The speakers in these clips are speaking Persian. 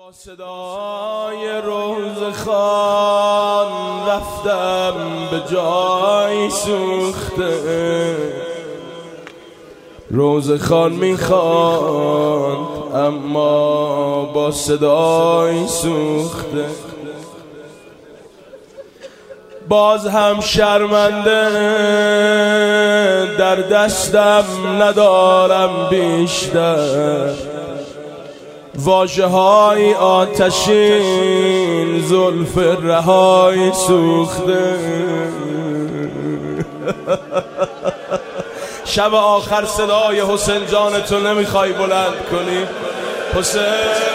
با صدای روزخوان رفتم به جای سوخته، روزخوان میخواند اما با صدای سوخته. باز هم شرمنده در دستم ندارم بیشتر، واژه‌های آتشین زلف رهای سوخته. شب آخر صدای حسین جان تو نمیخوای بلند کنی حسین؟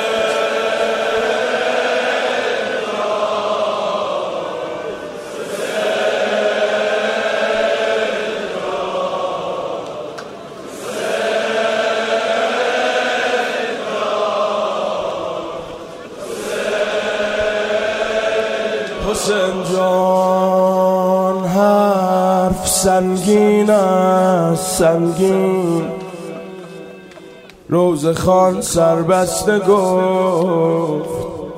حسین جان حرف سنگین است سنگین، روزخوان سربسته گفت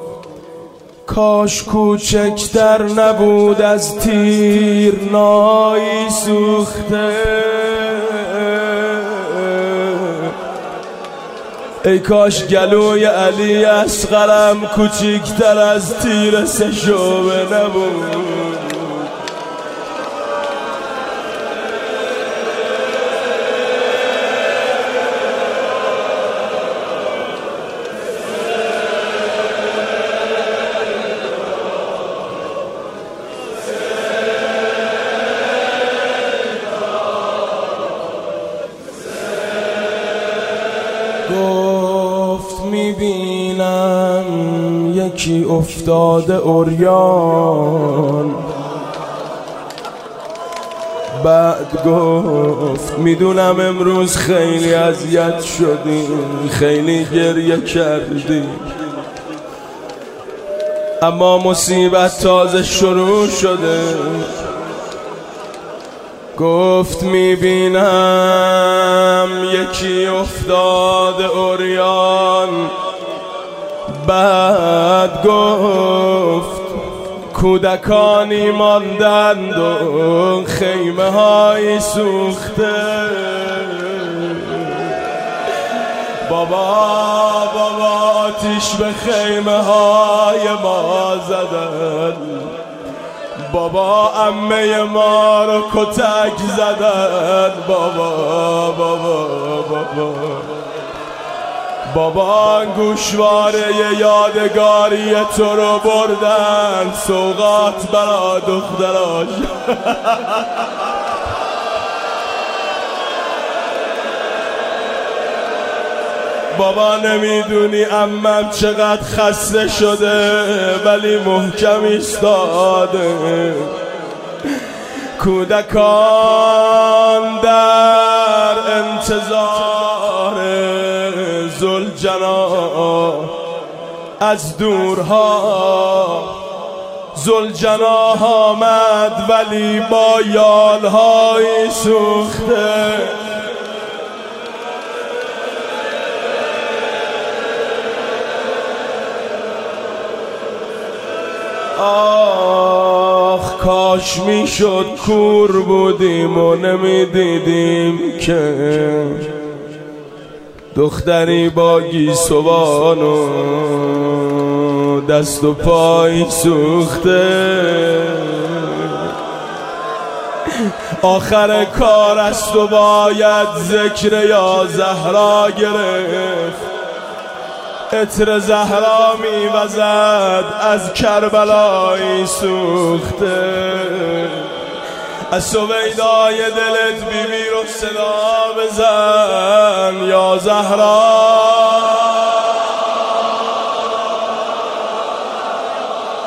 کاش کوچکتر نبود از تیر نایی سوخته. ای کاش گلوی علی اصغرم کوچیکتر از تیر سه شعبه نبود. گفت میبینم یکی افتاده عریان، بعد گفت میدونم امروز خیلی اذیت شدیم، خیلی گریه کردیم، اما مصیبت تازه شروع شده. گفت میبینم یکی افتاده عریان، بعد گفت کودکانی ماندند و خیمه های سوخته. بابا آتیش به خیمه های ما زدن، بابا عمه ما رو کتک زدن، بابا گوشواره یادگاری تو رو بردن، سوغات برا دختراش. بابا نمیدونی عمم چقدر خسته شده ولی محکم ایستاده. کودکان در انتظار ذوالجناح از دورها، ذوالجناح آمد ولی با یالهای سوخته. آخ کاش میشد کور بودیم و نمیدیدیم که دختری با گیسوان و دست و پای سوخته. آخر کار است و باید ذکر یا زهرا گرفت. عطر زهرا میوزد از کربلایی سوخته. از سویدای دلت بیبی رو صدا بزن یا زهرا.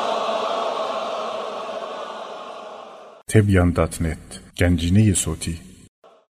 Tebyan.net Gencine صوتی